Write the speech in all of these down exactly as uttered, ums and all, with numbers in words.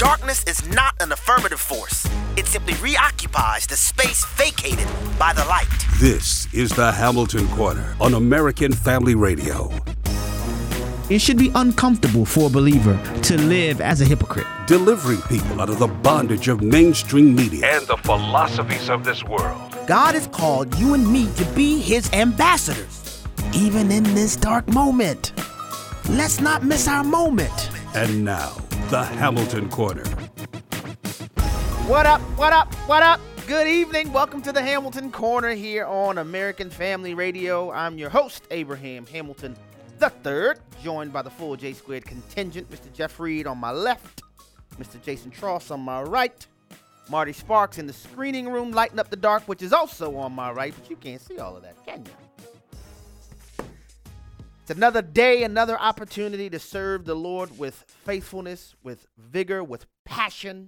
Darkness is not an affirmative force. It simply reoccupies the space vacated by the light. This is the Hamilton Corner on American Family Radio. It should be uncomfortable for a believer to live as a hypocrite. Delivering people out of the bondage of mainstream media and the philosophies of this world. God has called you and me to be his ambassadors, even in this dark moment. Let's not miss our moment. And now, the Hamilton Corner. What up, what up, what up? Good evening. Welcome to the Hamilton Corner here on American Family Radio. I'm your host, Abraham Hamilton the third, joined by the full J Squared contingent, Mister Jeff Reed on my left, Mister Jason Tross on my right, Marty Sparks in the screening room lighting up the dark, which is also on my right, but you can't see all of that, can you? It's another day, another opportunity to serve the Lord with faithfulness, with vigor, with passion,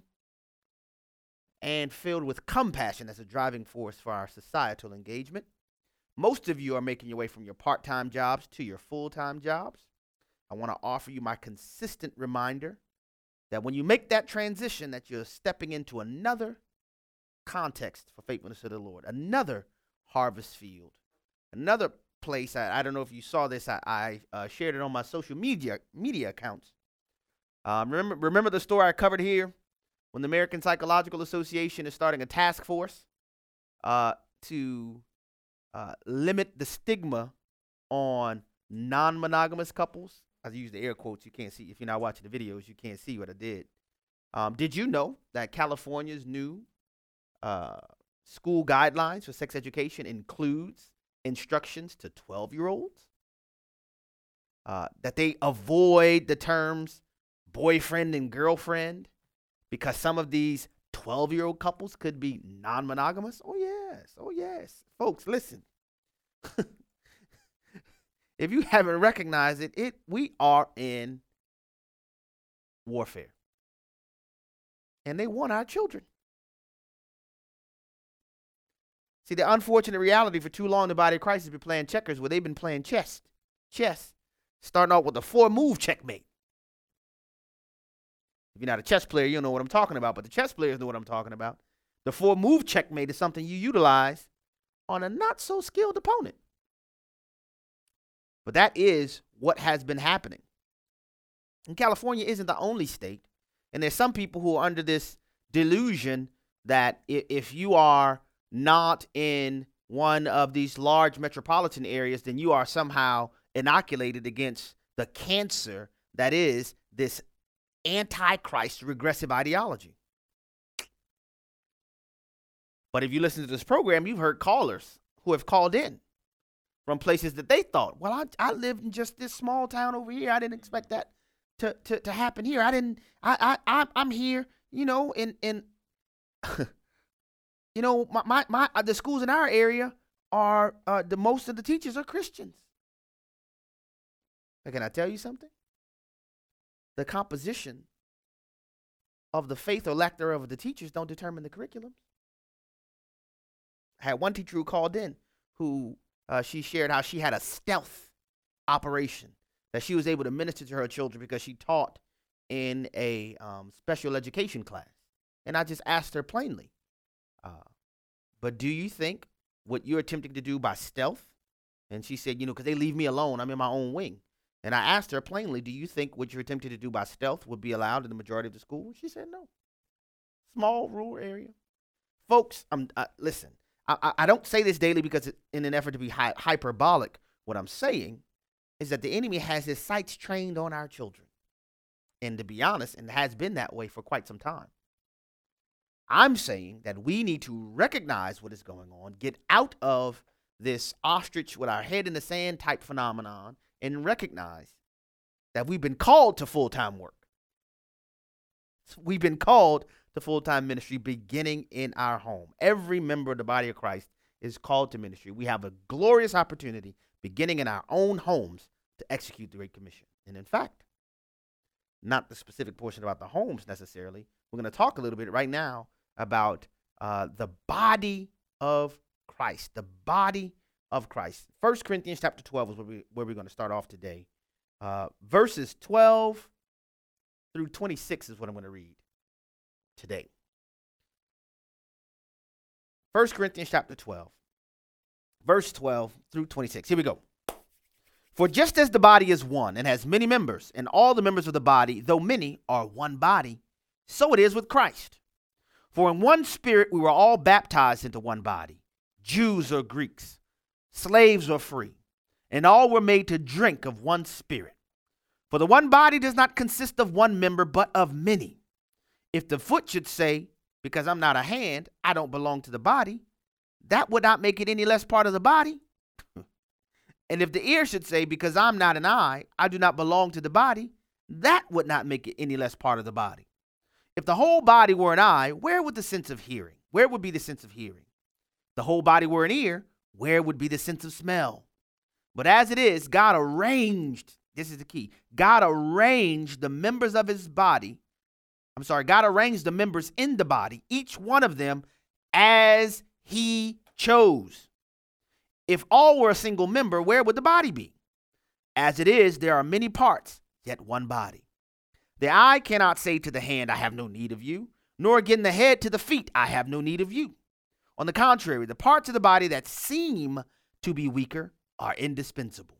and filled with compassion as a driving force for our societal engagement. Most of you are making your way from your part-time jobs to your full-time jobs. I want to offer you my consistent reminder that when you make that transition, that you're stepping into another context for faithfulness to the Lord, another harvest field, another place. I, I don't know if you saw this. I, I uh, shared it on my social media media accounts. Um, remember, remember the story I covered here when the American Psychological Association is starting a task force uh, to Uh, limit the stigma on non-monogamous couples. I use the air quotes. You can't see. If you're not watching the videos, you can't see what I did. Um, did you know that California's new uh, school guidelines for sex education includes instructions to twelve-year-olds? Uh, that they avoid the terms boyfriend and girlfriend because some of these twelve-year-old couples could be non-monogamous? Oh, yes. Oh, yes. Folks, listen. If you haven't recognized it, it we are in warfare. And they want our children. See, the unfortunate reality for too long, the body of Christ has been playing checkers where they've been playing chess. Chess. Starting off with a four-move checkmate. If you're not a chess player, you don't know what I'm talking about, but the chess players know what I'm talking about. The four-move checkmate is something you utilize on a not-so-skilled opponent. But that is what has been happening. And California isn't the only state. And there's some people who are under this delusion that if you are not in one of these large metropolitan areas, then you are somehow inoculated against the cancer that is this anti-Christ regressive ideology. But if you listen to this program, you've heard callers who have called in from places that they thought, well, I, I lived in just this small town over here. I didn't expect that to, to, to happen here. I didn't, I, I, I I'm here, you know, in, in, you know, my, my, my, the schools in our area are, uh, the most of the teachers are Christians. But can I tell you something? The composition of the faith or lack thereof of the teachers don't determine the curriculum. I had one teacher who called in who uh, she shared how she had a stealth operation that she was able to minister to her children because she taught in a um, special education class. And I just asked her plainly, uh, but do you think what you're attempting to do by stealth? And she said, you know, because they leave me alone. I'm in my own wing. And I asked her plainly, do you think what you're attempting to do by stealth would be allowed in the majority of the school? She said no. Small rural area. Folks, um, uh, listen. I, I don't say this daily because it, in an effort to be hy- hyperbolic. What I'm saying is that the enemy has his sights trained on our children. And to be honest, and has been that way for quite some time. I'm saying that we need to recognize what is going on, get out of this ostrich with our head in the sand type phenomenon, and recognize that we've been called to full-time work. We've been called to full-time ministry beginning in our home. Every member of the body of Christ is called to ministry. We have a glorious opportunity beginning in our own homes to execute the Great Commission. And in fact, not the specific portion about the homes necessarily. We're going to talk a little bit right now about uh, the body of Christ, the body of Christ. First Corinthians chapter twelve is where, we, where we're going to start off today. Uh, verses twelve through twenty-six is what I'm going to read. today. First Corinthians chapter twelve, verse twelve through twenty-six. Here we go. For just as the body is one and has many members, and all the members of the body, though many, are one body, so it is with Christ. For in one spirit we were all baptized into one body, Jews or Greeks, slaves or free, and all were made to drink of one spirit. For the one body does not consist of one member, but of many. If the foot should say, because I'm not a hand, I don't belong to the body, that would not make it any less part of the body. And if the ear should say, because I'm not an eye, I do not belong to the body, that would not make it any less part of the body. If the whole body were an eye, where would the sense of hearing? Where would be the sense of hearing? If the whole body were an ear, where would be the sense of smell? But as it is, God arranged, this is the key, God arranged the members of his body, I'm sorry, God arranged the members in the body, each one of them as he chose. If all were a single member, where would the body be? As it is, there are many parts, yet one body. The eye cannot say to the hand, I have no need of you, nor again the head to the feet, I have no need of you. On the contrary, the parts of the body that seem to be weaker are indispensable.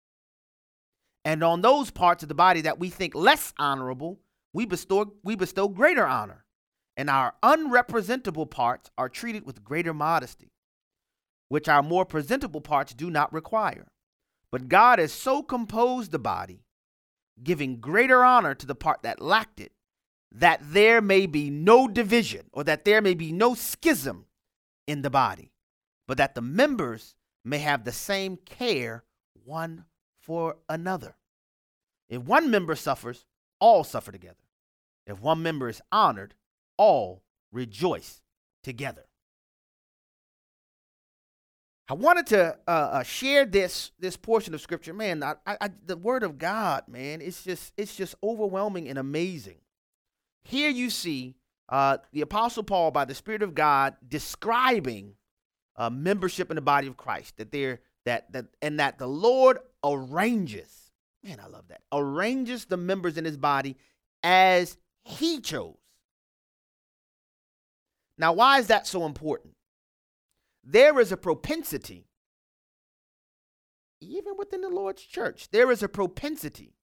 And on those parts of the body that we think less honorable, we bestow, we bestow greater honor. And our unrepresentable parts are treated with greater modesty, which our more presentable parts do not require. But God has so composed the body, giving greater honor to the part that lacked it, that there may be no division, or that there may be no schism in the body, but that the members may have the same care one for another. If one member suffers, all suffer together. If one member is honored, all rejoice together. I wanted to uh, uh, share this this portion of scripture, man. I, I, the word of God, man, it's just it's just overwhelming and amazing. Here you see uh, the Apostle Paul, by the Spirit of God, describing uh, membership in the body of Christ. That they're that that and that the Lord arranges. Man, I love that. Arranges the members in his body as he chose. Now, why is that so important? There is a propensity, even within the Lord's church, there is a propensity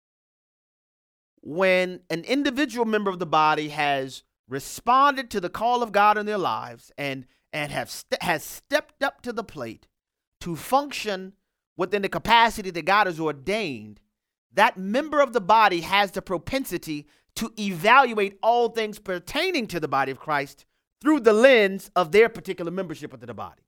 when an individual member of the body has responded to the call of God in their lives and, and have st- has stepped up to the plate to function within the capacity that God has ordained, that member of the body has the propensity to evaluate all things pertaining to the body of Christ through the lens of their particular membership within the body.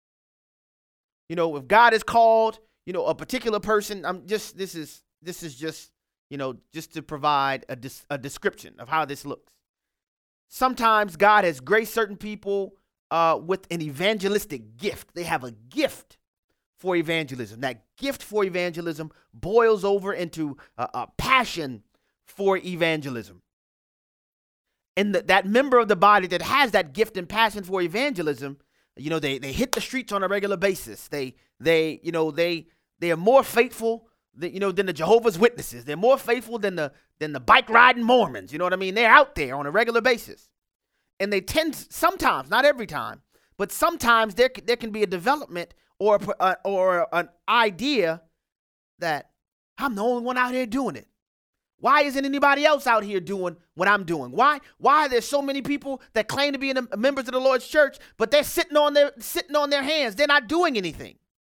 You know, if God has called, you know, a particular person, I'm just, this is, this is just, you know, just to provide a, dis- a description of how this looks. Sometimes God has graced certain people uh, with an evangelistic gift. They have a gift for evangelism. That gift for evangelism boils over into a, a passion for evangelism. And the, that member of the body that has that gift and passion for evangelism, you know, they, they hit the streets on a regular basis. They, they, you know, they, they are more faithful than, you know, than the Jehovah's Witnesses. They're more faithful than the, than the bike riding Mormons. You know what I mean? They're out there on a regular basis. And they tend, sometimes, not every time, but sometimes there, there can be a development or, a, or an idea that I'm the only one out here doing it. Why isn't anybody else out here doing what I'm doing? Why why are there so many people that claim to be in the, members of the Lord's church, but they're sitting on their sitting on their hands? They're not doing anything.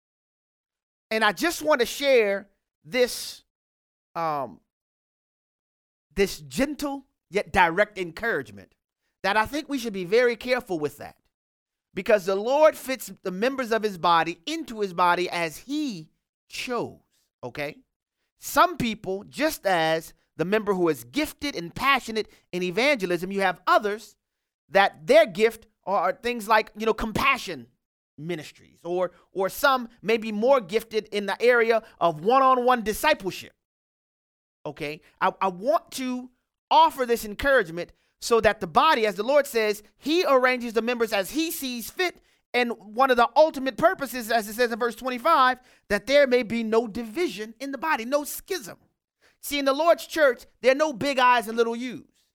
And I just want to share this um, this gentle yet direct encouragement that I think we should be very careful with that, because the Lord fits the members of his body into his body as he chose, okay? Some people, just as the member who is gifted and passionate in evangelism, you have others that their gift are things like, you know, compassion ministries, or or some may be more gifted in the area of one-on-one discipleship. Okay, I, I want to offer this encouragement so that the body, as the Lord says, he arranges the members as he sees fit. And one of the ultimate purposes, as it says in verse twenty-five, that there may be no division in the body, no schism. See, in the Lord's church, there are no big I's and little U's.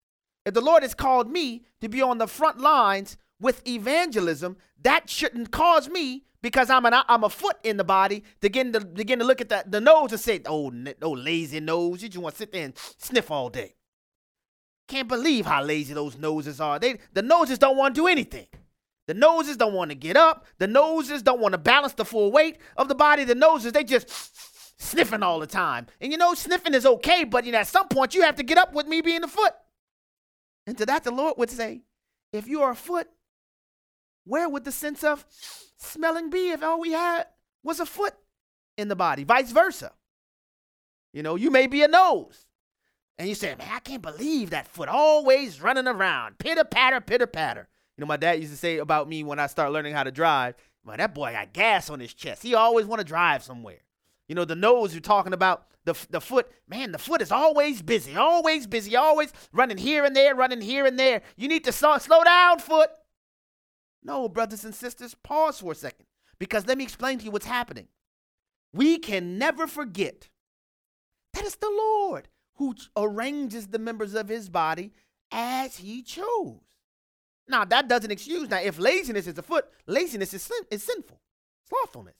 if the Lord has called me to be on the front lines with evangelism, that shouldn't cause me, because I'm an I'm a foot in the body, to begin to begin to look at the, the nose and say, oh, oh, lazy nose, you just want to sit there and sniff all day. Can't believe how lazy those noses are. They the noses don't want to do anything. The noses don't want to get up. The noses don't want to balance the full weight of the body. The noses, they just sniffing all the time. And you know, sniffing is okay, but you know, at some point you have to get up with me being the foot. And to that the Lord would say, if you are a foot, where would the sense of smelling be if all we had was a foot in the body? Vice versa. You know, you may be a nose. And you say, man, I can't believe that foot always running around. Pitter patter, pitter patter. You know, my dad used to say about me when I started learning how to drive, man, that boy got gas on his chest. He always want to drive somewhere. You know, the nose, you're talking about the, the foot. Man, the foot is always busy, always busy, always running here and there, running here and there. You need to slow, slow down, foot. No, brothers and sisters, pause for a second, because let me explain to you what's happening. We can never forget that it's the Lord who arranges the members of his body as he chose. Now, that doesn't excuse. Now, if laziness is a foot, laziness is, sin, is sinful. Slothfulness.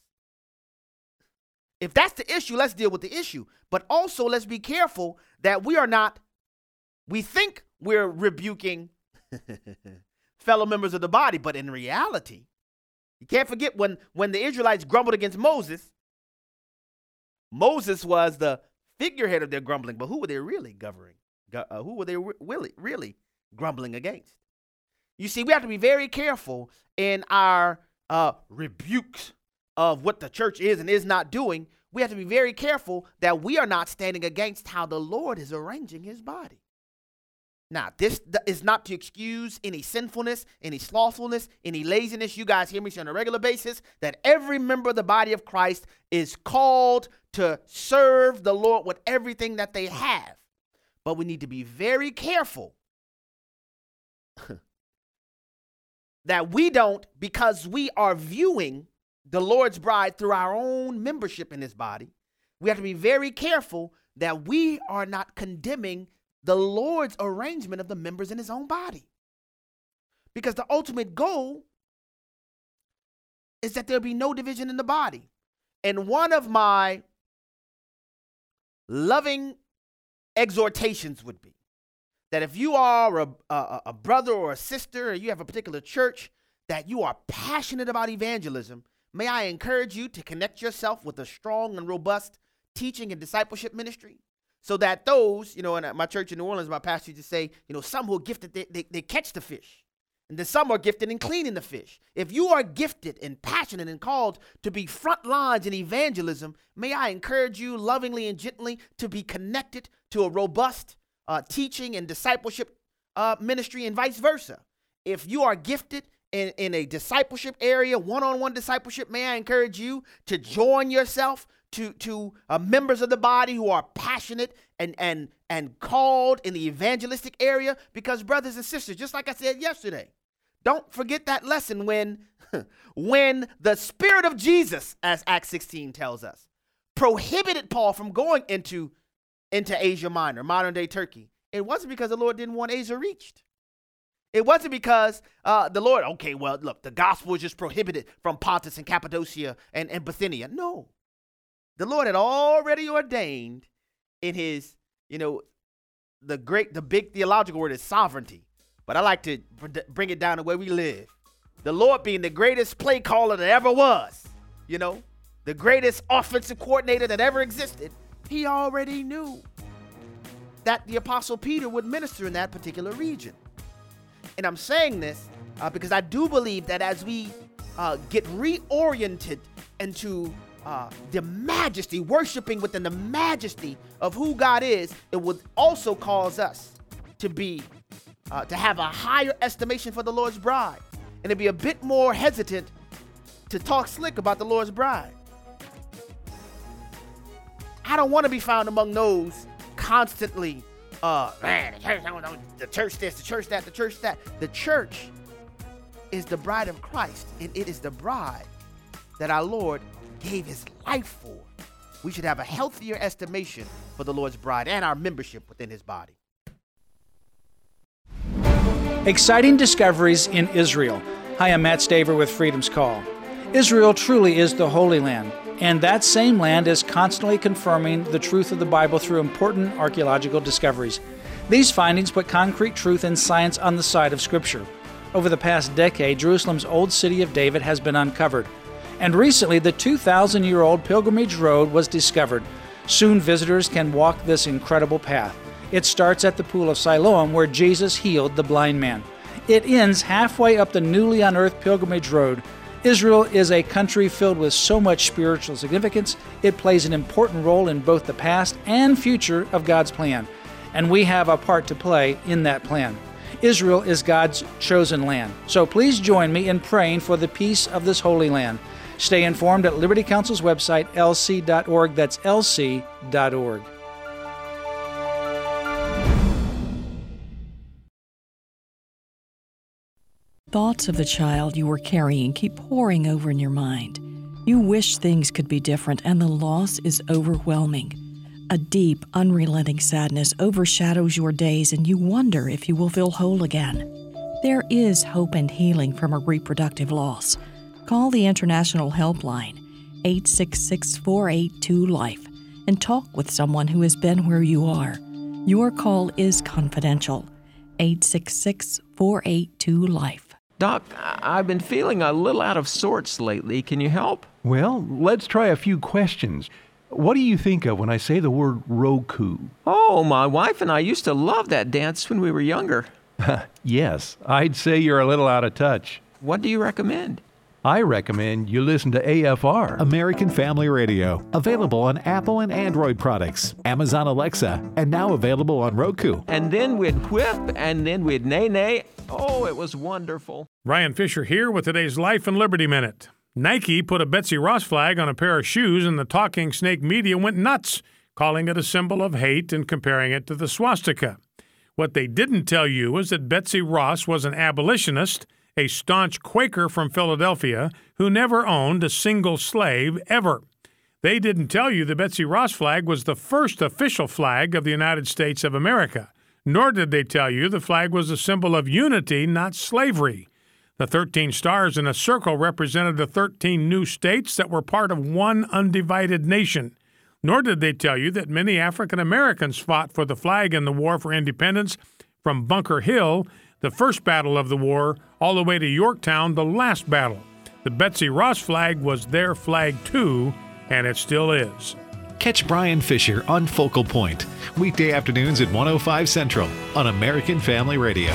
If that's the issue, let's deal with the issue. But also, let's be careful that we are not, we think we're rebuking fellow members of the body, but in reality, you can't forget when, when the Israelites grumbled against Moses, Moses was the figurehead of their grumbling, but who were they really governing? Uh, who were they re- really, really grumbling against? You see, we have to be very careful in our uh, rebukes of what the church is and is not doing. We have to be very careful that we are not standing against how the Lord is arranging his body. Now, this is not to excuse any sinfulness, any slothfulness, any laziness. You guys hear me say on a regular basis that every member of the body of Christ is called to serve the Lord with everything that they have. But we need to be very careful that we don't, because we are viewing the Lord's bride through our own membership in his body, we have to be very careful that we are not condemning the Lord's arrangement of the members in his own body. Because the ultimate goal is that there be no division in the body. And one of my loving exhortations would be that if you are a, a, a brother or a sister, or you have a particular church that you are passionate about evangelism, may I encourage you to connect yourself with a strong and robust teaching and discipleship ministry, so that those, you know, in my church in New Orleans, my pastor used to say, you know, some who are gifted, they, they, they catch the fish. And then some are gifted in cleaning the fish. If you are gifted and passionate and called to be front lines in evangelism, may I encourage you lovingly and gently to be connected to a robust uh, teaching and discipleship uh, ministry, and vice versa. If you are gifted in, in a discipleship area, one-on-one discipleship, may I encourage you to join yourself to, to uh, members of the body who are passionate and, and, and called in the evangelistic area. Because, brothers and sisters, just like I said yesterday, don't forget that lesson when, when the Spirit of Jesus, as Acts sixteen tells us, prohibited Paul from going into, into Asia Minor, modern-day Turkey. It wasn't because the Lord didn't want Asia reached. It wasn't because uh, the Lord, okay, well, look, the gospel is just prohibited from Pontus and Cappadocia and, and Bithynia. No. The Lord had already ordained in his, you know, the great, the big theological word is sovereignty. But I like to bring it down to where we live. The Lord being the greatest play caller that ever was, you know, the greatest offensive coordinator that ever existed. He already knew that the Apostle Peter would minister in that particular region. And I'm saying this uh, because I do believe that as we uh, get reoriented into uh, the majesty, worshiping within the majesty of who God is, it would also cause us to be, uh, to have a higher estimation for the Lord's bride, and to be a bit more hesitant to talk slick about the Lord's bride. I don't want to be found among those constantly, uh, man, the church, the church this, the church that, the church that. The church is the bride of Christ, and it is the bride that our Lord gave his life for. We should have a healthier estimation for the Lord's bride and our membership within his body. Exciting discoveries in Israel. Hi, I'm Matt Staver with Freedom's Call. Israel truly is the Holy Land, and that same land is constantly confirming the truth of the Bible through important archaeological discoveries. These findings put concrete truth and science on the side of Scripture. Over the past decade, Jerusalem's old city of David has been uncovered, and recently the two thousand year old Pilgrimage Road was discovered. Soon visitors can walk this incredible path. It starts at the Pool of Siloam, where Jesus healed the blind man. It ends halfway up the newly unearthed Pilgrimage Road. Israel is a country filled with so much spiritual significance. It plays an important role in both the past and future of God's plan, and we have a part to play in that plan. Israel is God's chosen land, so please join me in praying for the peace of this holy land. Stay informed at Liberty Council's website, L C dot org. That's L C dot org. Thoughts of the child you were carrying keep pouring over in your mind. You wish things could be different, and the loss is overwhelming. A deep, unrelenting sadness overshadows your days, and you wonder if you will feel whole again. There is hope and healing from a reproductive loss. Call the International Helpline, eight six six, four eight two, LIFE, and talk with someone who has been where you are. Your call is confidential. eight six six, four eight two, LIFE. Doc, I've been feeling a little out of sorts lately. Can you help? Well, let's try a few questions. What do you think of when I say the word Roku? Oh, my wife and I used to love that dance when we were younger. Yes, I'd say you're a little out of touch. What do you recommend? I recommend you listen to A F R. American Family Radio. Available on Apple and Android products, Amazon Alexa, and now available on Roku. And then we'd whip, and then we'd nay-nay. Oh, it was wonderful. Ryan Fisher here with today's Life and Liberty Minute. Nike put a Betsy Ross flag on a pair of shoes, and the talking snake media went nuts, calling it a symbol of hate and comparing it to the swastika. What they didn't tell you is that Betsy Ross was an abolitionist, a staunch Quaker from Philadelphia who never owned a single slave ever. They didn't tell you the Betsy Ross flag was the first official flag of the United States of America, nor did they tell you the flag was a symbol of unity, not slavery. The thirteen stars in a circle represented the thirteen new states that were part of one undivided nation. Nor did they tell you that many African Americans fought for the flag in the War for Independence, from Bunker Hill, the first battle of the war, all the way to Yorktown, the last battle. The Betsy Ross flag was their flag too, and it still is. Catch Brian Fisher on Focal Point, weekday afternoons at one oh five Central on American Family Radio.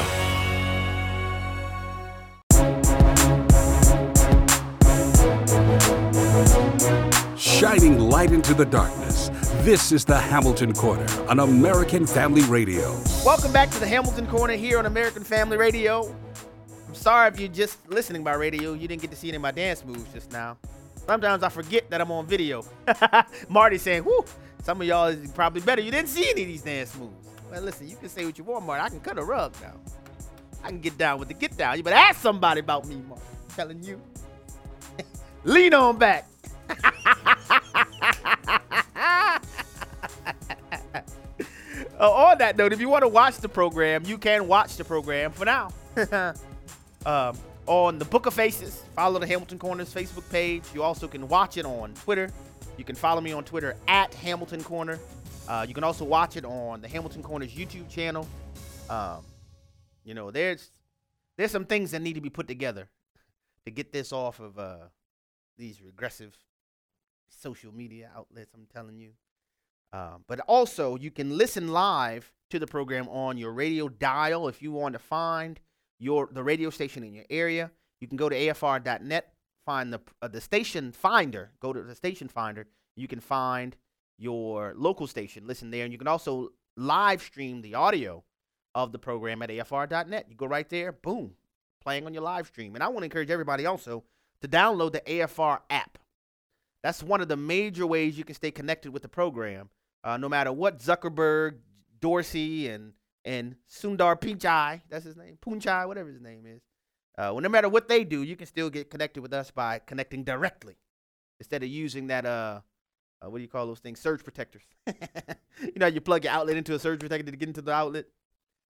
Shining light into the darkness, this is the Hamilton Corner on American Family Radio. Welcome back to the Hamilton Corner here on American Family Radio. I'm sorry if you're just listening by radio, you didn't get to see any of my dance moves just now. Sometimes I forget that I'm on video. Marty saying, whoo, some of y'all is probably better. You didn't see any of these dance moves. Well, listen, you can say what you want, Marty. I can cut a rug now. I can get down with the get down. You better ask somebody about me, Marty. I'm telling you. Lean on back. Uh, on that note, if you want to watch the program, you can watch the program for now. um, on the Book of Faces, follow the Hamilton Corner's Facebook page. You also can watch it on Twitter. You can follow me on Twitter at Hamilton Corner. Uh, you can also watch it on the Hamilton Corner's YouTube channel. Um, you know, there's there's some things that need to be put together to get this off of uh, these regressive social media outlets, I'm telling you. Um, but also, you can listen live to the program on your radio dial. If you want to find your the radio station in your area, you can go to A F R dot net, find the uh, the station finder. Go to the station finder. You can find your local station. Listen there, and you can also live stream the audio of the program at A F R dot net. You go right there, boom, playing on your live stream. And I want to encourage everybody also to download the A F R app. That's one of the major ways you can stay connected with the program. Uh, no matter what Zuckerberg, Dorsey, and and Sundar Pichai, that's his name, Punchai, whatever his name is. Uh, well, no matter what they do, you can still get connected with us by connecting directly instead of using that, uh, uh, what do you call those things, surge protectors. You know, you plug your outlet into a surge protector to get into the outlet.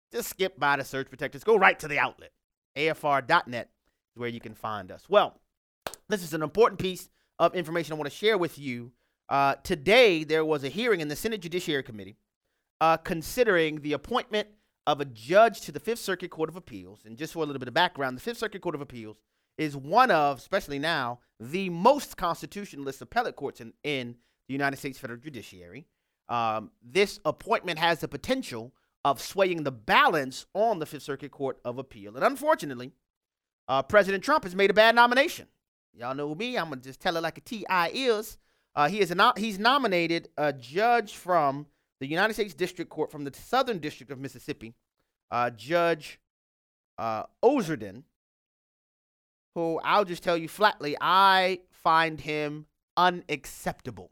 just skip by the surge protectors. Go right to the outlet. A F R dot net is where you can find us. Well, this is an important piece of information I want to share with you. Uh, today, there was a hearing in the Senate Judiciary Committee uh, considering the appointment of a judge to the Fifth Circuit Court of Appeals. And just for a little bit of background, the Fifth Circuit Court of Appeals is one of, especially now, the most constitutionalist appellate courts in, in the United States federal judiciary. Um, this appointment has the potential of swaying the balance on the Fifth Circuit Court of Appeal. And unfortunately, uh, President Trump has made a bad nomination. Y'all know me. I'm going to just tell it like a T I is. Uh, he is a no- he's nominated a judge from the United States District Court from the Southern District of Mississippi, uh, Judge uh, Ozerden, who I'll just tell you flatly, I find him unacceptable.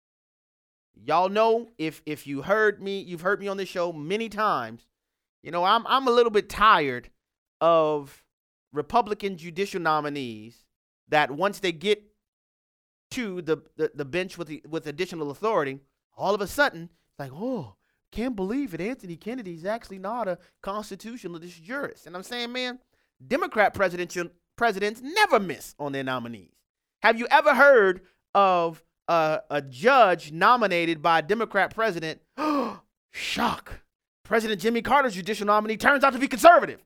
Y'all know, if if you heard me, you've heard me on this show many times, you know, I'm I'm a little bit tired of Republican judicial nominees that once they get to the, the, the bench with the, with additional authority, all of a sudden, it's like, oh, can't believe it. Anthony Kennedy's actually not a constitutionalist jurist. And I'm saying, man, Democrat presidential presidents never miss on their nominees. Have you ever heard of uh, a judge nominated by a Democrat president? Oh, shock. President Jimmy Carter's judicial nominee turns out to be conservative.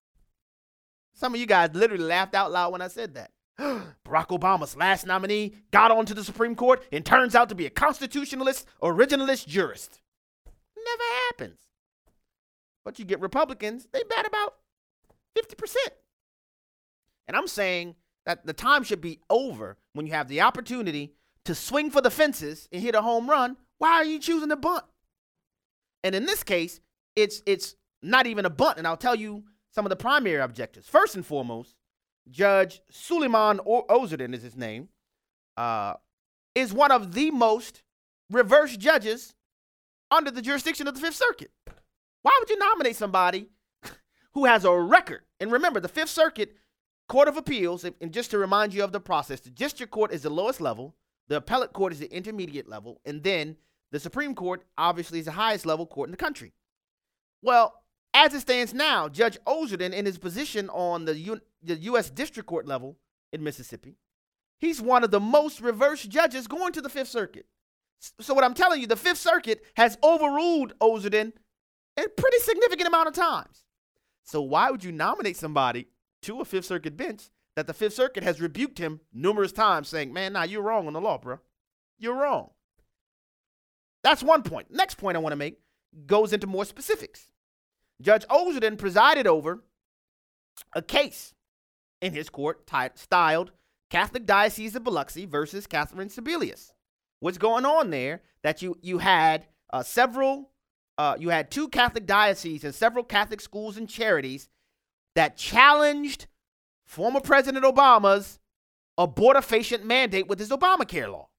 Some of you guys literally laughed out loud when I said that. Barack Obama's last nominee got onto the Supreme Court and turns out to be a constitutionalist, originalist jurist. Never happens. But you get Republicans, they bat about fifty percent. And I'm saying that the time should be over when you have the opportunity to swing for the fences and hit a home run. Why are you choosing to bunt? And in this case, it's it's not even a bunt, and I'll tell you some of the primary objectives. First and foremost, Judge Suleiman Ozerden is his name, uh, is one of the most reverse judges under the jurisdiction of the Fifth Circuit. Why would you nominate somebody who has a record? And remember, the Fifth Circuit Court of Appeals, and just to remind you of the process, the district court is the lowest level, the appellate court is the intermediate level, and then the Supreme Court obviously is the highest level court in the country. Well, as it stands now, Judge Ozerden, in his position on the, U- the U S District Court level in Mississippi, he's one of the most reverse judges going to the Fifth Circuit. So what I'm telling you, the Fifth Circuit has overruled Ozerden a pretty significant amount of times. So why would you nominate somebody to a Fifth Circuit bench that the Fifth Circuit has rebuked him numerous times, saying, man, nah, you're wrong on the law, bro. You're wrong. That's one point. Next point I want to make goes into more specifics. Judge Ozerden presided over a case in his court t- styled Catholic Diocese of Biloxi versus Catherine Sebelius. What's going on there? That you you had uh, several, uh, you had two Catholic dioceses and several Catholic schools and charities that challenged former President Obama's abortifacient mandate with his Obamacare law.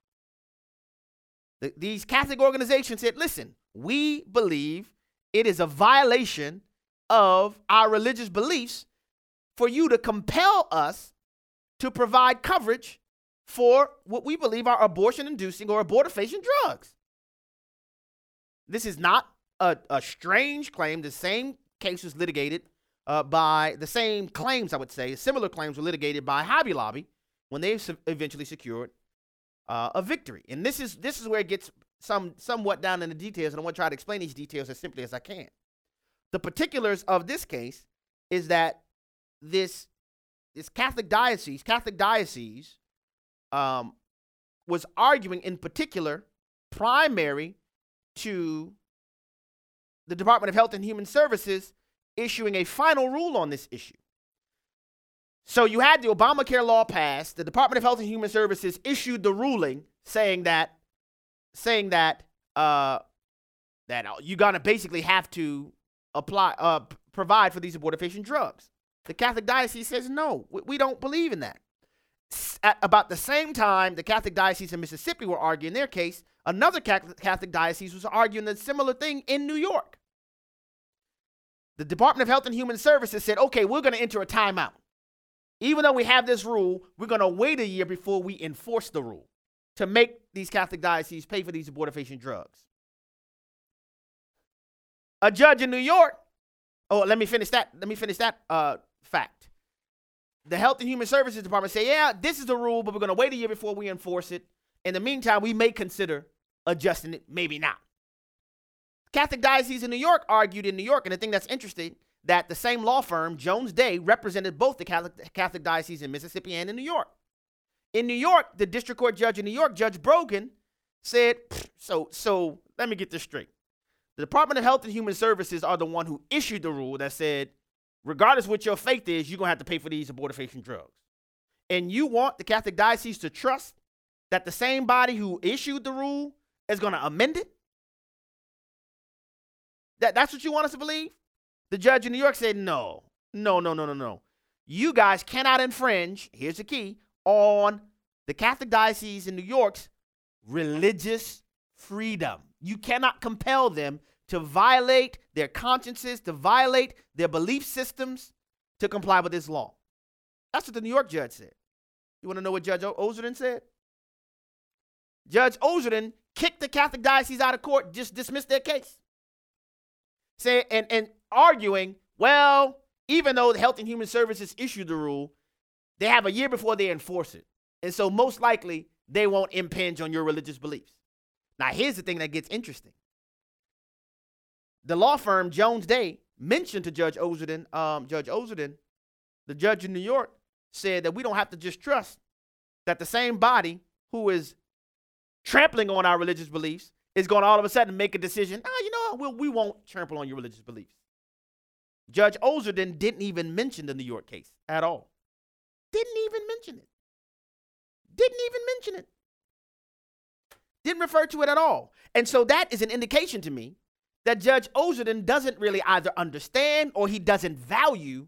The, these Catholic organizations said, listen, we believe it is a violation of our religious beliefs for you to compel us to provide coverage for what we believe are abortion-inducing or abortifacient drugs. This is not a, a strange claim. The same case was litigated uh, by the same claims, I would say, similar claims were litigated by Hobby Lobby when they su- eventually secured uh, a victory. And this is this is where it gets some somewhat down in the details, and I want to try to explain these details as simply as I can. The particulars of this case is that this this Catholic diocese, Catholic diocese, um, was arguing in particular primary to the Department of Health and Human Services issuing a final rule on this issue. So you had the Obamacare law passed. The Department of Health and Human Services issued the ruling saying that saying that uh, that you're gonna basically have to apply uh, p- provide for these abortifacient drugs. The Catholic Diocese says no, we, we don't believe in that. S- at about the same time, the Catholic Diocese in Mississippi were arguing their case. Another Catholic, Catholic diocese was arguing a similar thing in New York. The Department of Health and Human Services said, okay, we're going to enter a timeout. Even though we have this rule, we're going to wait a year before we enforce the rule to make these Catholic dioceses pay for these abortifacient drugs. A judge in New York Oh, let me finish that. Let me finish that uh, fact. The Health and Human Services Department say, yeah, this is the rule, but we're going to wait a year before we enforce it. In the meantime, we may consider adjusting it, maybe not. Catholic Diocese in New York argued in New York, and the thing that's interesting, that the same law firm, Jones Day, represented both the Catholic, Catholic Diocese in Mississippi and in New York. In New York, the district court judge in New York, Judge Brogan, said, so, so let me get this straight. The Department of Health and Human Services are the one who issued the rule that said, regardless of what your faith is, you're going to have to pay for these abortifacient drugs. And you want the Catholic Diocese to trust that the same body who issued the rule is going to amend it? That, that's what you want us to believe? The judge in New York said, no, no, no, no, no, no. You guys cannot infringe, here's the key, on the Catholic Diocese in New York's religious freedom. You cannot compel them to violate their consciences, to violate their belief systems, to comply with this law. That's what the New York judge said. You want to know what Judge Ozerden said? Judge Ozerden kicked the Catholic Diocese out of court, just dismissed their case. Say, and, and arguing, well, even though the Health and Human Services issued the rule, they have a year before they enforce it. And so most likely they won't impinge on your religious beliefs. Now, here's the thing that gets interesting. The law firm Jones Day mentioned to Judge Ozerden, um, Judge Ozerden, the judge in New York, said that we don't have to just trust that the same body who is trampling on our religious beliefs is going to all of a sudden make a decision, oh, you know what, we, we won't trample on your religious beliefs. Judge Ozerden didn't even mention the New York case at all. Didn't even mention it. Didn't even mention it. Didn't refer to it at all. And so that is an indication to me that Judge Ozerden doesn't really either understand or he doesn't value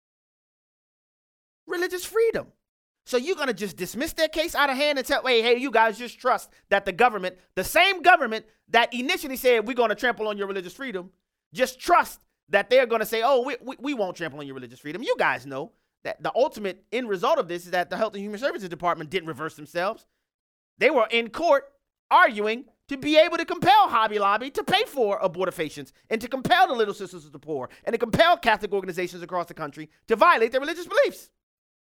religious freedom. So you're going to just dismiss their case out of hand and tell, hey, hey, you guys just trust that the government, the same government that initially said we're going to trample on your religious freedom, just trust that they're going to say, oh, we, we, we won't trample on your religious freedom. You guys know that the ultimate end result of this is that the Health and Human Services Department didn't reverse themselves. They were in court arguing to be able to compel Hobby Lobby to pay for abortifacients and to compel the Little Sisters of the Poor and to compel Catholic organizations across the country to violate their religious beliefs.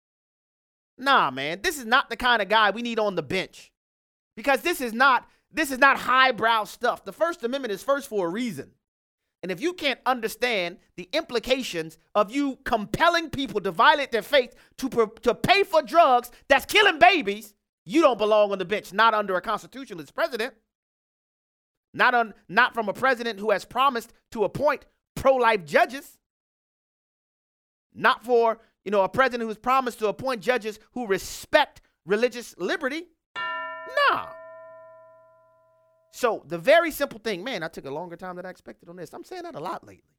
Nah, man, this is not the kind of guy we need on the bench, because this is not this is not highbrow stuff. The First Amendment is first for a reason. And if you can't understand the implications of you compelling people to violate their faith to, to pay for drugs that's killing babies, you don't belong on the bench, not under a constitutionalist president. Not, on, not from a president who has promised to appoint pro-life judges. Not for, you know, a president who's promised to appoint judges who respect religious liberty. Nah. So the very simple thing, man, I took a longer time than I expected on this. I'm saying that a lot lately.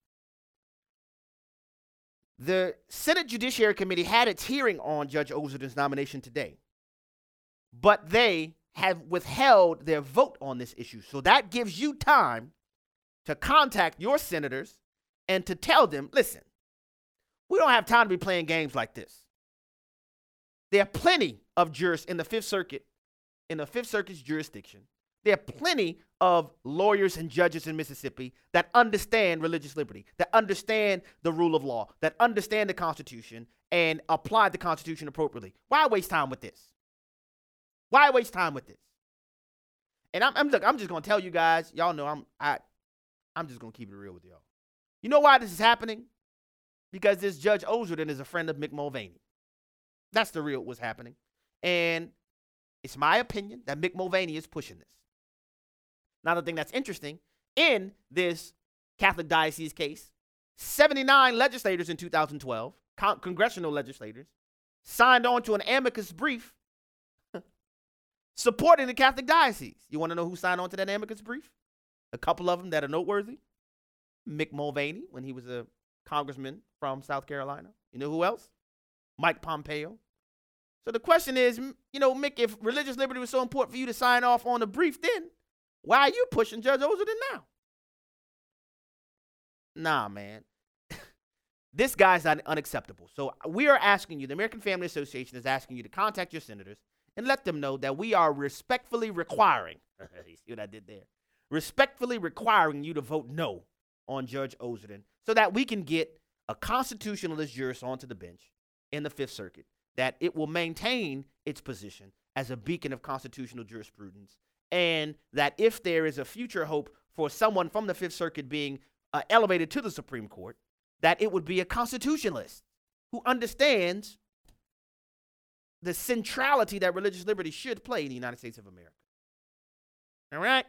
The Senate Judiciary Committee had its hearing on Judge Ozerden's nomination today, but they have withheld their vote on this issue. So that gives you time to contact your senators and to tell them, listen, we don't have time to be playing games like this. There are plenty of jurists in the Fifth Circuit, in the Fifth Circuit's jurisdiction. There are plenty of lawyers and judges in Mississippi that understand religious liberty, that understand the rule of law, that understand the Constitution and apply the Constitution appropriately. Why waste time with this? Why waste time with this? And I'm, I'm look, I'm just gonna tell you guys, y'all know I'm I, I'm just gonna keep it real with y'all. You know why this is happening? Because this Judge Ozerden is a friend of Mick Mulvaney. That's the real what's happening. And it's my opinion that Mick Mulvaney is pushing this. Now, the thing that's interesting, in this Catholic Diocese case, seventy-nine legislators in two thousand twelve, con- congressional legislators, signed on to an amicus brief supporting the Catholic Diocese. You want to know who signed on to that amicus brief? A couple of them that are noteworthy. Mick Mulvaney, when he was a congressman from South Carolina. You know who else? Mike Pompeo. So the question is, you know, Mick, if religious liberty was so important for you to sign off on a brief, then why are you pushing Judge Ozerden now? Nah, man. This guy's not unacceptable. So we are asking you, the American Family Association is asking you to contact your senators and let them know that we are respectfully requiring, you see what I did there? Respectfully requiring you to vote no on Judge Ozerden so that we can get a constitutionalist jurist onto the bench in the Fifth Circuit, that it will maintain its position as a beacon of constitutional jurisprudence, and that if there is a future hope for someone from the Fifth Circuit being uh, elevated to the Supreme Court, that it would be a constitutionalist who understands the centrality that religious liberty should play in the United States of America. All right?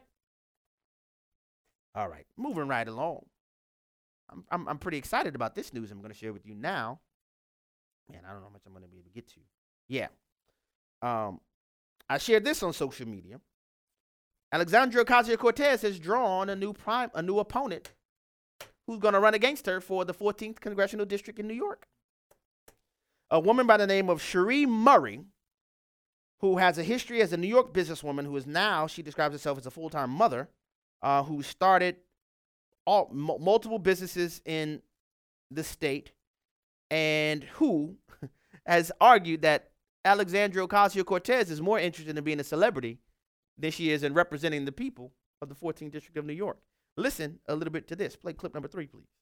All right, moving right along. I'm, I'm, I'm pretty excited about this news I'm going to share with you now. Man, I don't know how much I'm going to be able to get to. Yeah. Um, I shared this on social media. Alexandria Ocasio-Cortez has drawn a new prime, a new opponent who's going to run against her for the fourteenth Congressional District in New York. A woman by the name of Cherie Murray, who has a history as a New York businesswoman, who is now, she describes herself as a full-time mother, uh, who started all, m- multiple businesses in the state, and who has argued that Alexandria Ocasio-Cortez is more interested in being a celebrity than she is in representing the people of the fourteenth District of New York. Listen a little bit to this. Play clip number three, please.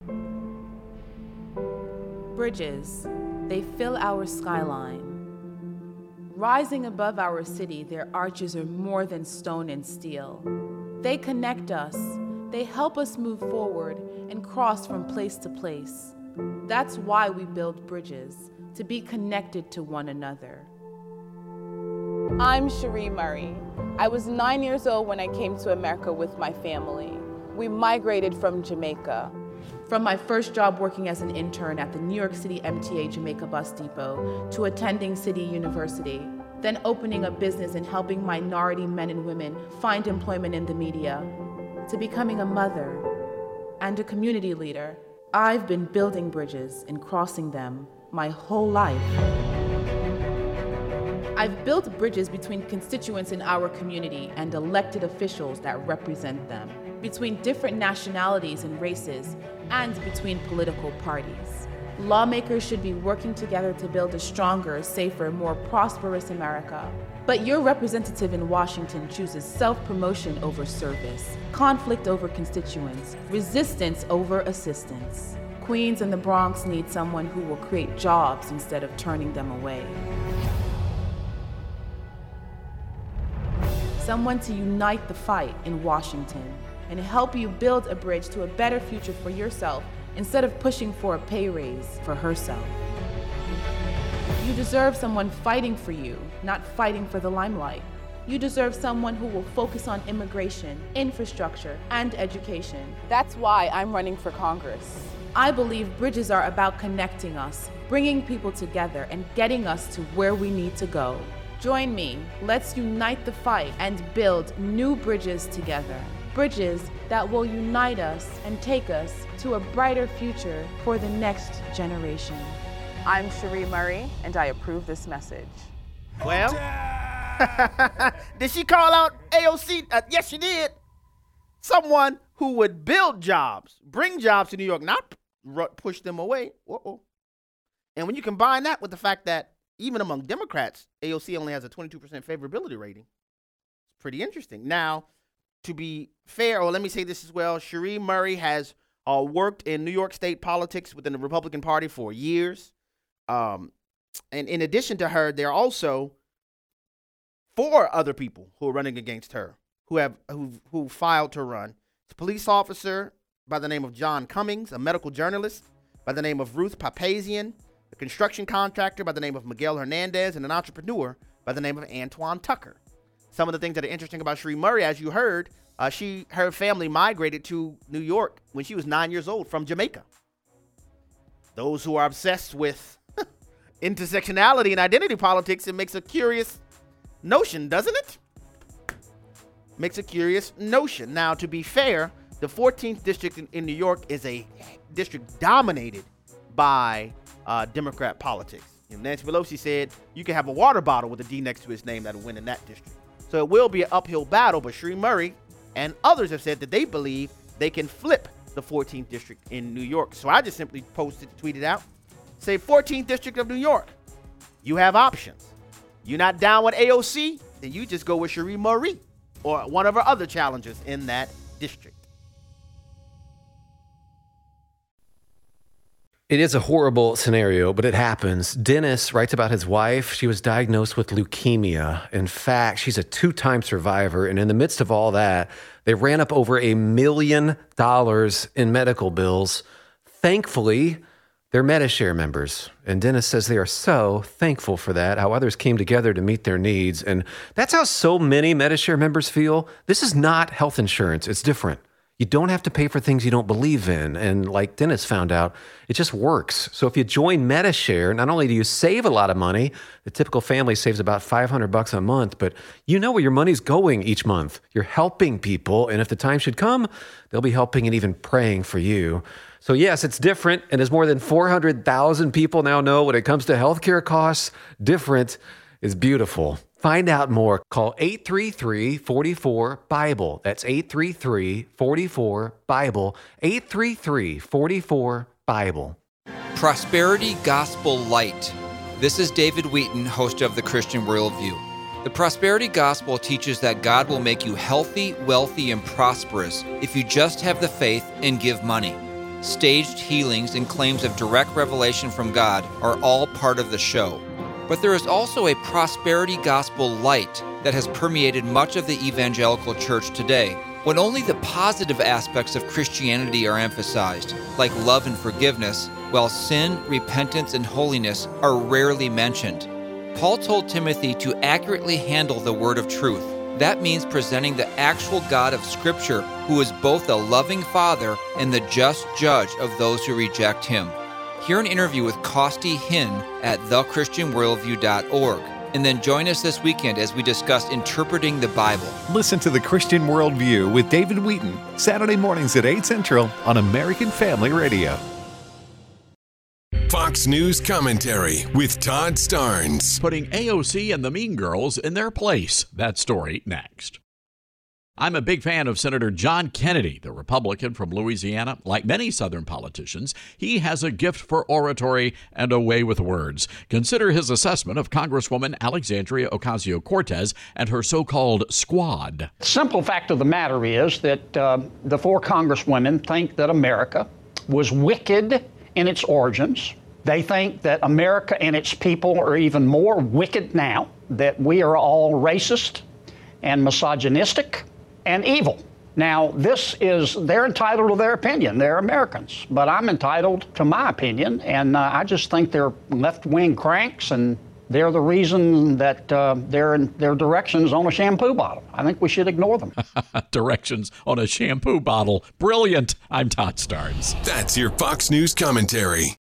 Bridges, they fill our skyline. Rising above our city, their arches are more than stone and steel. They connect us. They help us move forward and cross from place to place. That's why we build bridges, to be connected to one another. I'm Cherie Murray. I was nine years old when I came to America with my family. We migrated from Jamaica. From my first job working as an intern at the New York City M T A Jamaica Bus Depot, to attending City University, then opening a business and helping minority men and women find employment in the media, to becoming a mother and a community leader, I've been building bridges and crossing them my whole life. I've built bridges between constituents in our community and elected officials that represent them, between different nationalities and races, and between political parties. Lawmakers should be working together to build a stronger, safer, more prosperous America. But your representative in Washington chooses self-promotion over service, conflict over constituents, resistance over assistance. Queens and the Bronx need someone who will create jobs instead of turning them away. Someone to unite the fight in Washington and help you build a bridge to a better future for yourself instead of pushing for a pay raise for herself. You deserve someone fighting for you, not fighting for the limelight. You deserve someone who will focus on immigration, infrastructure, and education. That's why I'm running for Congress. I believe bridges are about connecting us, bringing people together, and getting us to where we need to go. Join me. Let's unite the fight and build new bridges together. Bridges that will unite us and take us to a brighter future for the next generation. I'm Cherie Murray, and I approve this message. Well, did she call out A O C? Uh, yes, she did. Someone who would build jobs, bring jobs to New York, not r- push them away. Uh-oh. And when you combine that with the fact that even among Democrats, A O C only has a twenty-two percent favorability rating, it's pretty interesting. Now, to be fair, or let me say this as well, Cherie Murray has uh, worked in New York State politics within the Republican Party for years. Um, and in addition to her, there are also four other people who are running against her, who have who who filed to run. It's a police officer by the name of John Cummings, a medical journalist by the name of Ruth Papazian, a construction contractor by the name of Miguel Hernandez, and an entrepreneur by the name of Antoine Tucker. Some of the things that are interesting about Cherie Murray, as you heard, uh, she her family migrated to New York when she was nine years old from Jamaica. Those who are obsessed with intersectionality and identity politics, it makes a curious notion, doesn't it? Makes a curious notion. Now, to be fair, the fourteenth district in, in New York is a district dominated by uh, Democrat politics. And Nancy Pelosi said you can have a water bottle with a D next to its name that'll win in that district. So it will be an uphill battle, but Cherie Murray and others have said that they believe they can flip the fourteenth district in New York. So I just simply posted, tweeted out, say fourteenth district of New York. You have options. You're not down with A O C, then you just go with Cherie Murray or one of her other challengers in that district. It is a horrible scenario, but it happens. Dennis writes about his wife. She was diagnosed with leukemia. In fact, she's a two-time survivor. And in the midst of all that, they ran up over a million dollars in medical bills. Thankfully, they're Medi-Share members. And Dennis says they are so thankful for that, how others came together to meet their needs. And that's how so many Medi-Share members feel. This is not health insurance. It's different. You don't have to pay for things you don't believe in. And like Dennis found out, it just works. So if you join Medi-Share, not only do you save a lot of money, the typical family saves about five hundred bucks a month, but you know where your money's going each month. You're helping people. And if the time should come, they'll be helping and even praying for you. So yes, it's different. And as more than four hundred thousand people now know, when it comes to healthcare costs, different is beautiful. Find out more. Call eight three three, four four, BIBLE. That's eight three three, four four, BIBLE. eight three three, four four, BIBLE. Prosperity Gospel Light. This is David Wheaton, host of The Christian Worldview. The Prosperity Gospel teaches that God will make you healthy, wealthy, and prosperous if you just have the faith and give money. Staged healings and claims of direct revelation from God are all part of the show. But there is also a prosperity gospel light that has permeated much of the evangelical church today, when only the positive aspects of Christianity are emphasized, like love and forgiveness, while sin, repentance, and holiness are rarely mentioned. Paul told Timothy to accurately handle the word of truth. That means presenting the actual God of Scripture, who is both a loving Father and the just judge of those who reject him. Hear an interview with Costi Hinn at the christian worldview dot org, and then join us this weekend as we discuss interpreting the Bible. Listen to The Christian Worldview with David Wheaton, Saturday mornings at eight Central on American Family Radio. Fox News Commentary with Todd Starnes. Putting A O C and the Mean Girls in their place. That story next. I'm a big fan of Senator John Kennedy, the Republican from Louisiana. Like many Southern politicians, he has a gift for oratory and a way with words. Consider his assessment of Congresswoman Alexandria Ocasio-Cortez and her so-called squad. The simple fact of the matter is that uh, the four congresswomen think that America was wicked in its origins. They think that America and its people are even more wicked now, that we are all racist and misogynistic and evil. Now, this is, they're entitled to their opinion. They're Americans. But I'm entitled to my opinion, and uh, I just think they're left-wing cranks, and they're the reason that uh, they're in their directions on a shampoo bottle. I think we should ignore them. Directions on a shampoo bottle. Brilliant. I'm Todd Starnes. That's your Fox News Commentary.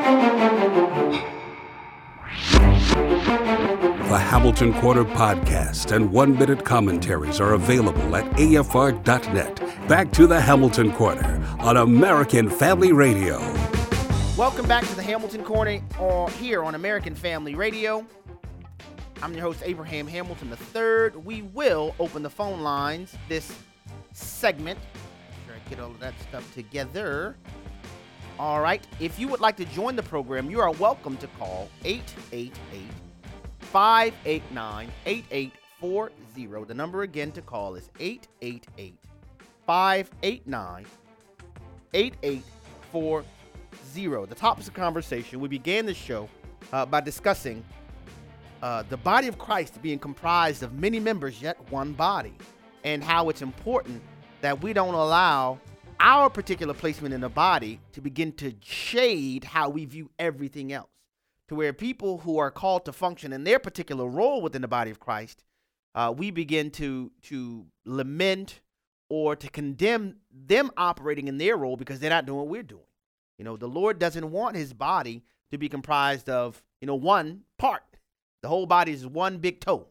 The Hamilton Quarter podcast and one-minute commentaries are available at A F R dot net. Back to the Hamilton Quarter on American Family Radio. Welcome back to the Hamilton Corner uh, here on American Family Radio. I'm your host, Abraham Hamilton the third. We will open the phone lines this segment. Make sure I get all of that stuff together. All right. If you would like to join the program, you are welcome to call eight eight eight, five eight nine, eight eight four zero. The number again to call is eight eight eight, five eight nine, eight eight four zero. The topics of conversation, we began the show uh, by discussing uh, the body of Christ being comprised of many members, yet one body, and how it's important that we don't allow our particular placement in the body to begin to shade how we view everything else, to where people who are called to function in their particular role within the body of Christ, uh, we begin to to lament or to condemn them operating in their role because they're not doing what we're doing. You know, the Lord doesn't want his body to be comprised of, you know, one part. The whole body is one big toe.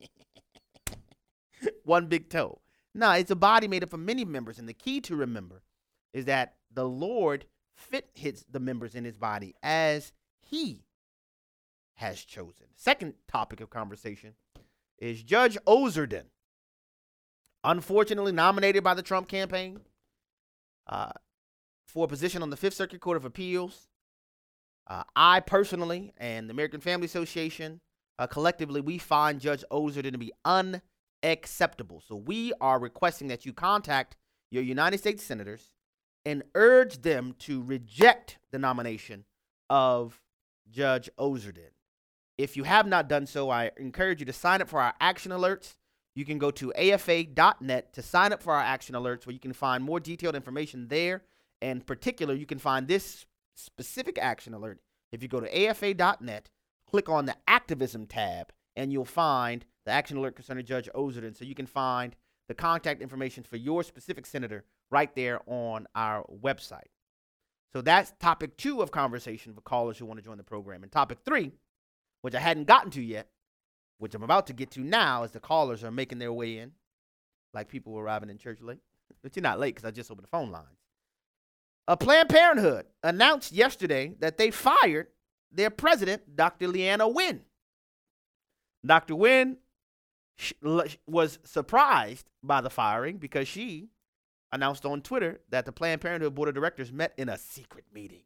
One big toe. No, it's a body made up of many members. And the key to remember is that the Lord fit his the members in his body as he has chosen. Second topic of conversation is Judge Ozerden, unfortunately nominated by the Trump campaign uh, for a position on the Fifth Circuit Court of Appeals. Uh, I personally and the American Family Association, uh, collectively, we find Judge Ozerden to be unacceptable. So we are requesting that you contact your United States senators and urged them to reject the nomination of Judge Ozerden. If you have not done so, I encourage you to sign up for our action alerts. You can go to A F A dot net to sign up for our action alerts, where you can find more detailed information there. In particular, you can find this specific action alert. If you go to A F A dot net, click on the activism tab, and you'll find the action alert concerning Judge Ozerden. So you can find the contact information for your specific senator right there on our website. So that's topic two of conversation for callers who want to join the program. And topic three, which I hadn't gotten to yet, which I'm about to get to now as the callers are making their way in, like people arriving in church late. But you're not late because I just opened the phone lines. A Planned Parenthood announced yesterday that they fired their president, Doctor Leana Wen. Doctor Wen sh- was surprised by the firing because she announced on Twitter that the Planned Parenthood Board of Directors met in a secret meeting.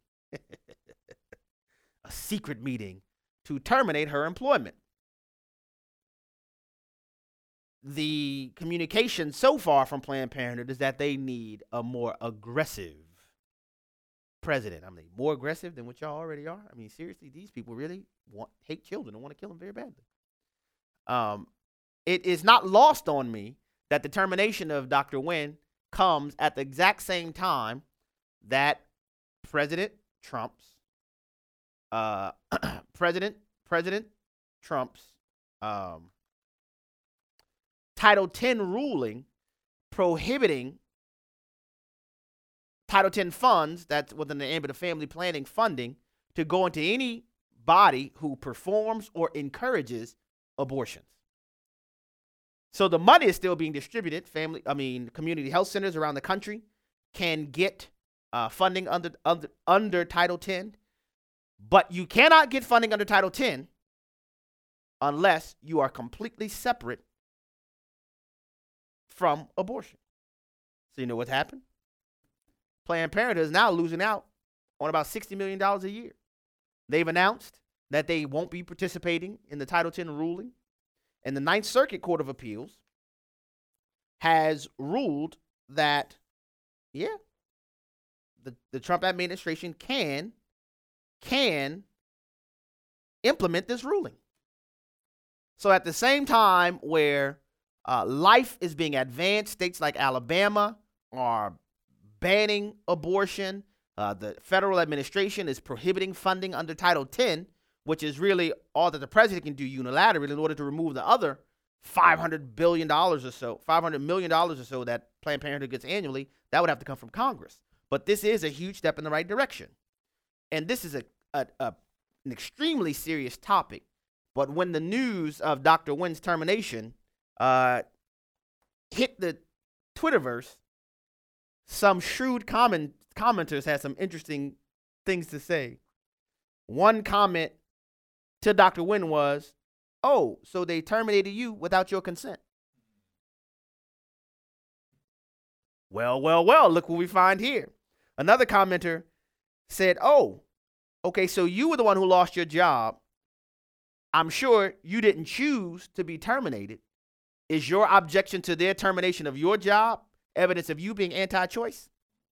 A secret meeting to terminate her employment. The communication so far from Planned Parenthood is that they need a more aggressive president. I mean, more aggressive than what y'all already are. I mean, seriously, these people really want hate children and want to kill them very badly. Um, it is not lost on me that the termination of Doctor Wen comes at the exact same time that President Trump's uh, President President Trump's um, Title ten ruling prohibiting Title ten funds that's within the ambit of family planning funding to go into any body who performs or encourages abortions. So the money is still being distributed. Family, I mean, community health centers around the country can get uh, funding under, under under Title ten, but you cannot get funding under Title ten unless you are completely separate from abortion. So you know what's happened? Planned Parenthood is now losing out on about sixty million dollars a year. They've announced that they won't be participating in the Title ten ruling. And the Ninth Circuit Court of Appeals has ruled that, yeah, the, the Trump administration can, can implement this ruling. So at the same time where uh, life is being advanced, states like Alabama are banning abortion. Uh, the federal administration is prohibiting funding under Title ten, which is really all that the president can do unilaterally in order to remove the other five hundred billion dollars or so, five hundred million dollars or so that Planned Parenthood gets annually. That would have to come from Congress. But this is a huge step in the right direction. And this is a, a, a an extremely serious topic. But when the news of Doctor Wen's termination uh, hit the Twitterverse, some shrewd comment, commenters had some interesting things to say. One comment to Doctor Wen was, oh, so they terminated you without your consent. Well, well, well, look what we find here. Another commenter said, oh, okay, so you were the one who lost your job. I'm sure you didn't choose to be terminated. Is your objection to their termination of your job evidence of you being anti-choice?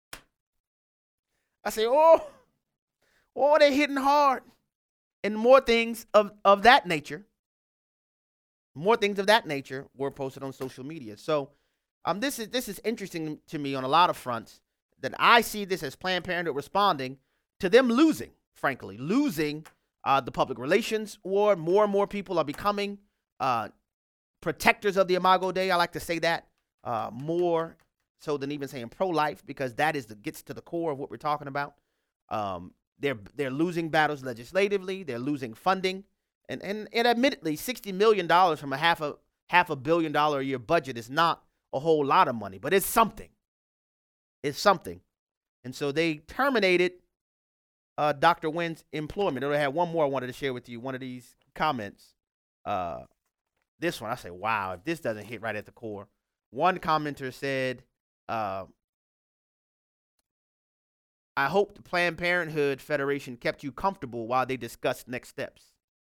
I say, oh, oh, they're hitting hard. And more things of, of that nature, more things of that nature were posted on social media. So um, this is this is interesting to me on a lot of fronts, that I see this as Planned Parenthood responding to them losing, frankly, losing uh, the public relations war. More and more people are becoming uh, protectors of the Imago Dei. I like to say that uh, more so than even saying pro-life, because that is the gets to the core of what we're talking about. Um, they're they're losing battles legislatively. They're losing funding, and and, and admittedly, sixty million dollars from a half a half a billion dollar a year budget is not a whole lot of money, but it's something. It's something, and so they terminated uh, Doctor Wen's employment. I had one more I wanted to share with you. One of these comments. Uh, this one, I say, wow, if this doesn't hit right at the core. One commenter said, uh, I hope the Planned Parenthood Federation kept you comfortable while they discussed next steps.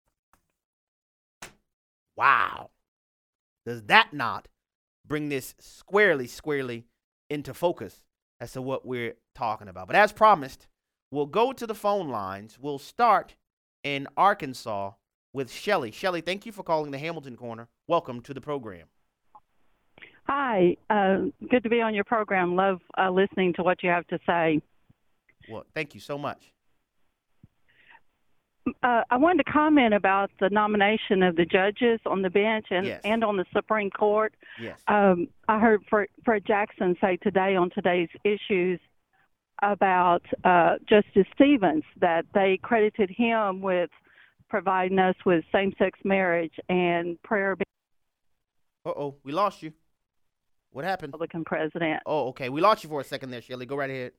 Wow. Does that not bring this squarely, squarely into focus as to what we're talking about. But as promised, we'll go to the phone lines. We'll start in Arkansas with Shelly. Shelly, thank you for calling the Hamilton Corner. Welcome to the program. Hi. Uh, good to be on your program. Love uh, listening to what you have to say. Well, thank you so much. Uh, I wanted to comment about the nomination of the judges on the bench and, Yes. and on the Supreme Court. Yes. Um, I heard Fred, Fred Jackson say today on today's issues about uh, Justice Stevens that they credited him with providing us with same-sex marriage and prayer. Uh-oh, we lost you. What happened? Republican president. Oh, okay. We lost you for a second there, Shelly. Go right ahead.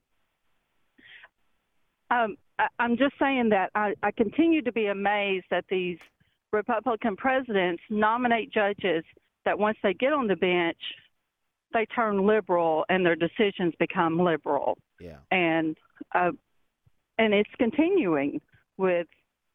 Um, I, I'm just saying that I, I continue to be amazed that these Republican presidents nominate judges that once they get on the bench, they turn liberal and their decisions become liberal. Yeah. And uh, and it's continuing with.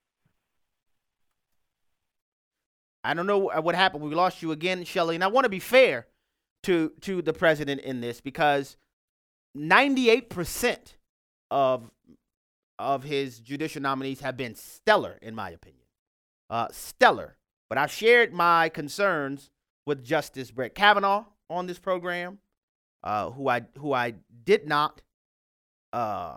I don't know what happened. We lost you again, Shelly. And I want to be fair to to the president in this because ninety-eight percent of of his judicial nominees have been stellar, in my opinion. Uh, stellar. But I shared my concerns with Justice Brett Kavanaugh on this program, uh, who I who I did not uh,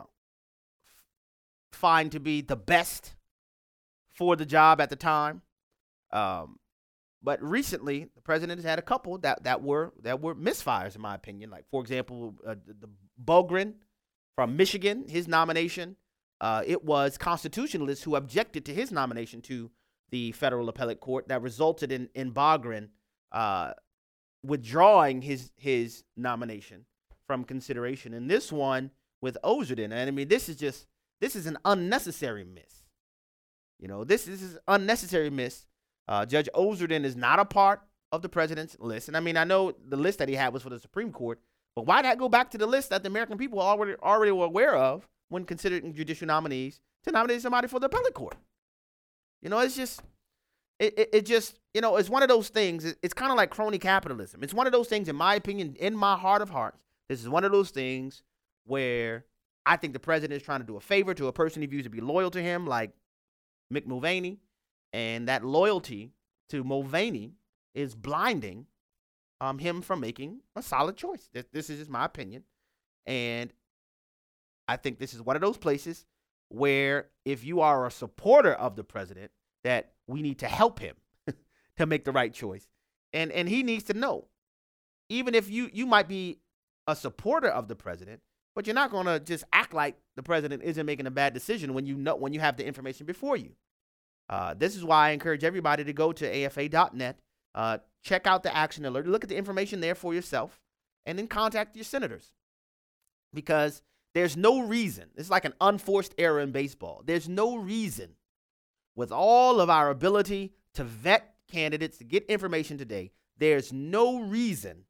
find to be the best for the job at the time. Um, but recently, the president has had a couple that, that were that were misfires, in my opinion. Like, for example, uh, the, the Bulgren from Michigan, his nomination. Uh, it was constitutionalists who objected to his nomination to the federal appellate court that resulted in in Bulgren uh, withdrawing his his nomination from consideration. And this one with Ozerden, and I mean, this is just this is an unnecessary miss. You know, this, this is unnecessary miss. Uh, Judge Ozerden is not a part of the president's list. And I mean, I know the list that he had was for the Supreme Court, but why not go back to the list that the American people already already were aware of when considering judicial nominees to nominate somebody for the appellate court? You know, it's just, it, it, it just, you know, it's one of those things. It, it's kind of like crony capitalism. It's one of those things, in my opinion, in my heart of hearts, this is one of those things where I think the president is trying to do a favor to a person he views to be loyal to him, like Mick Mulvaney. And that loyalty to Mulvaney is blinding um, him from making a solid choice. This, this is just my opinion. And I think this is one of those places where if you are a supporter of the president, that we need to help him to make the right choice. And and he needs to know, even if you, you might be a supporter of the president, but you're not going to just act like the president isn't making a bad decision when you know when you have the information before you. Uh, this is why I encourage everybody to go to A F A dot net, uh, check out the action alert, look at the information there for yourself, and then contact your senators. Because there's no reason, it's like an unforced error in baseball. There's no reason, with all of our ability to vet candidates, to get information today, there's no reason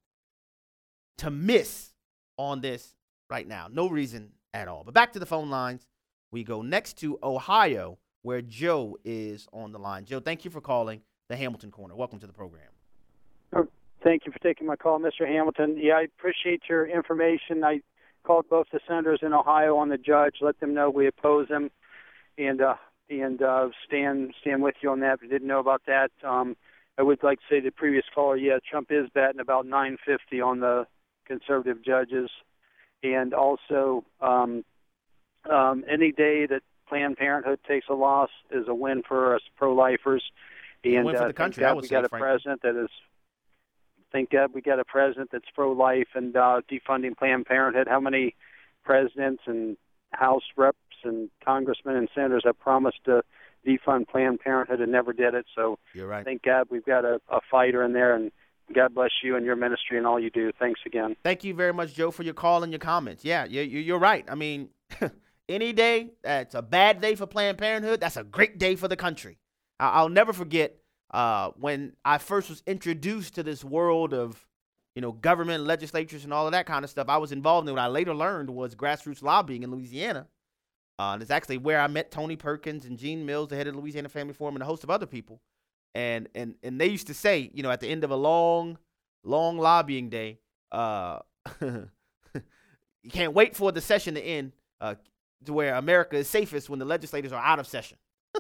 to miss on this right now. No reason at all. But back to the phone lines. We go next to Ohio, where Joe is on the line. Joe, thank you for calling the Hamilton Corner. Welcome to the program. Oh, thank you for taking my call, Mister Hamilton. Yeah, I appreciate your information. I called both the senators in Ohio on the judge, let them know we oppose him, and uh, and uh, stand stand with you on that. If you didn't know about that, um, I would like to say to the previous caller, yeah, Trump is batting about nine fifty on the conservative judges, and also um, um, any day that Planned Parenthood takes a loss is a win for us pro-lifers. And win for uh, the country, thank God I would we say, got a frankly. president that is. Thank God we got a president that's pro-life and uh, defunding Planned Parenthood. How many presidents and House reps and congressmen and senators have promised to defund Planned Parenthood and never did it? So You're right. thank God we've got a, a fighter in there, and God bless you and your ministry and all you do. Thanks again. Thank you very much, Joe, for your call and your comments. Yeah, you, you, you're right. I mean, any day that's a bad day for Planned Parenthood, that's a great day for the country. I, I'll never forget uh, when I first was introduced to this world of, you know, government, legislatures, and all of that kind of stuff. I was involved in what I later learned was grassroots lobbying in Louisiana. Uh, and it's actually where I met Tony Perkins and Gene Mills, the head of the Louisiana Family Forum, and a host of other people. And and and they used to say, you know, at the end of a long, long lobbying day, uh, you can't wait for the session to end uh, to where America is safest when the legislators are out of session.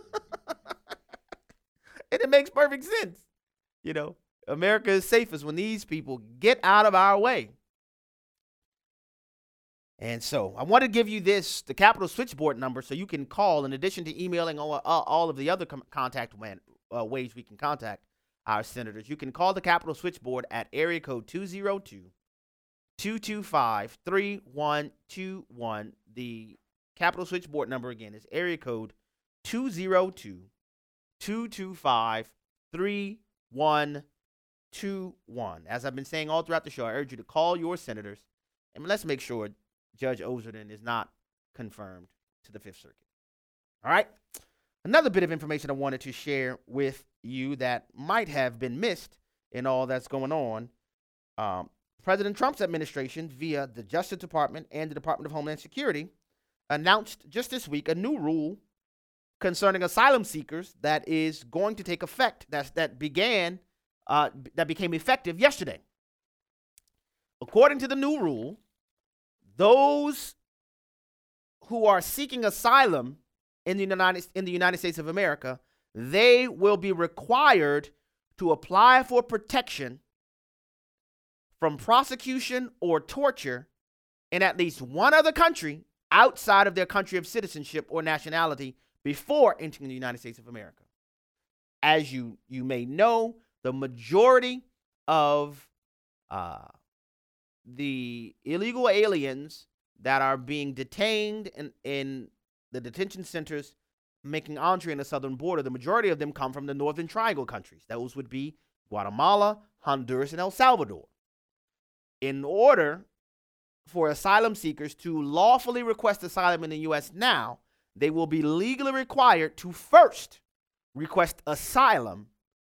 And it makes perfect sense. You know, America is safest when these people get out of our way. And so I want to give you this, the Capitol switchboard number, so you can call in addition to emailing all, uh, all of the other com- contact man, uh, ways we can contact our senators. You can call the Capitol switchboard at area code two oh two, two two five, three one two one. The Capitol switchboard number again is area code two oh two, two two five, three one two one. As I've been saying all throughout the show, I urge you to call your senators, and let's make sure Judge Ozerden is not confirmed to the Fifth Circuit. All right. Another bit of information I wanted to share with you that might have been missed in all that's going on. Um, President Trump's administration, via the Justice Department and the Department of Homeland Security, announced just this week a new rule concerning asylum seekers that is going to take effect, that's, that began, uh, that became effective yesterday. According to the new rule, those who are seeking asylum in the United, in the United States of America, they will be required to apply for protection from prosecution or torture in at least one other country outside of their country of citizenship or nationality before entering the United States of America. As you, you may know, the majority of uh, the illegal aliens that are being detained in, in the detention centers making entry in the southern border, the majority of them come from the Northern Triangle countries. Those would be Guatemala, Honduras, and El Salvador. In order for asylum seekers to lawfully request asylum in the U S now, they will be legally required to first request asylum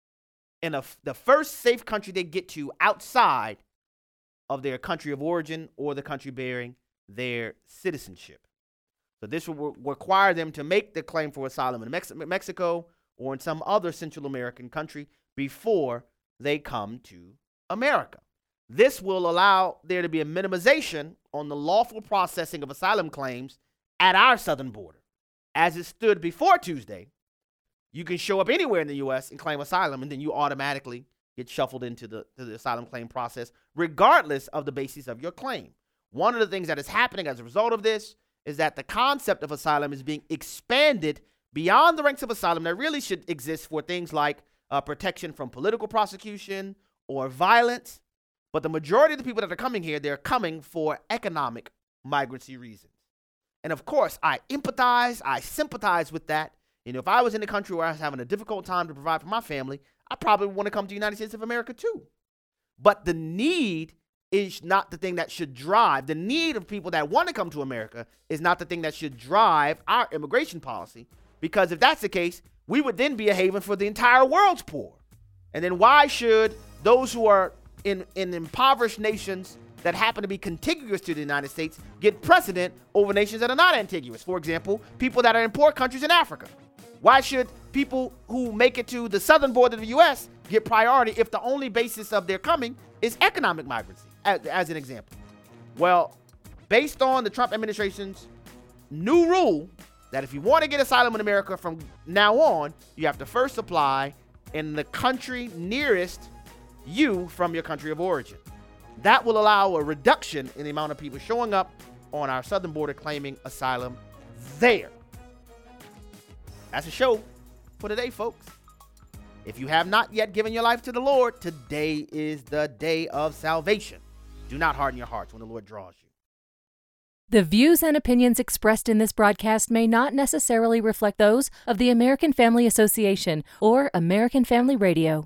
in a, the first safe country they get to outside of their country of origin or the country bearing their citizenship. So this will re- require them to make the claim for asylum in Mex- Mexico or in some other Central American country before they come to America. This will allow there to be a minimization on the lawful processing of asylum claims at our southern border. As it stood before Tuesday, you can show up anywhere in the U S and claim asylum, and then you automatically get shuffled into the, to the asylum claim process, regardless of the basis of your claim. One of the things that is happening as a result of this is that the concept of asylum is being expanded beyond the ranks of asylum that really should exist for things like uh, protection from political prosecution or violence. But the majority of the people that are coming here, they're coming for economic migrancy reasons. And of course, I empathize, I sympathize with that. You know, if I was in a country where I was having a difficult time to provide for my family, I probably want to come to the United States of America too. But the need is not the thing that should drive. The need of people that want to come to America is not the thing that should drive our immigration policy. Because if that's the case, we would then be a haven for the entire world's poor. And then why should those who are in, in impoverished nations that happen to be contiguous to the United States get precedent over nations that are not contiguous? For example, people that are in poor countries in Africa. Why should people who make it to the southern border of the U S get priority if the only basis of their coming is economic migrancy, as, as an example? Well, based on the Trump administration's new rule that if you want to get asylum in America from now on, you have to first apply in the country nearest you from your country of origin. That will allow a reduction in the amount of people showing up on our southern border claiming asylum there. That's a show for today, folks. If you have not yet given your life to the Lord, today is the day of salvation. Do not harden your hearts when the Lord draws you. The views and opinions expressed in this broadcast may not necessarily reflect those of the American Family Association or American Family Radio.